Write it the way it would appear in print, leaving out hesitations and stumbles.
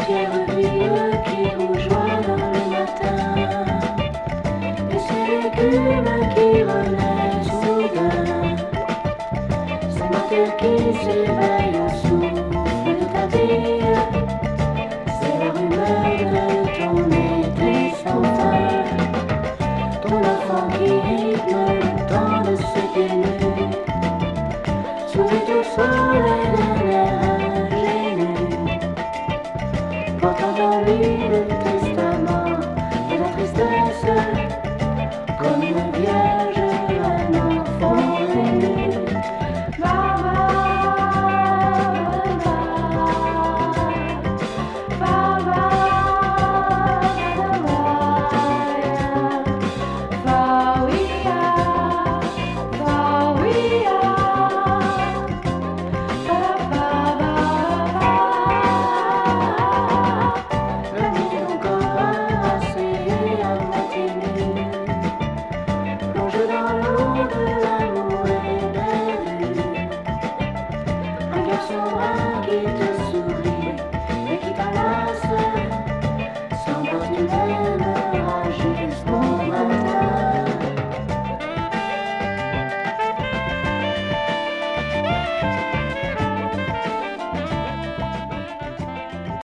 pierre vive qui rougeoie dans le matin. Et c'est l'écume qui renaît soudain. C'est ma terre qui s'éveille au souffle de ta vie. C'est la rumeur de ton été sans fin. Ton enfant qui rythme le temps de s'éteindre. Sourit au soleil d'un air ingénu, portant en lui le testament de la tristesse, comme une vieille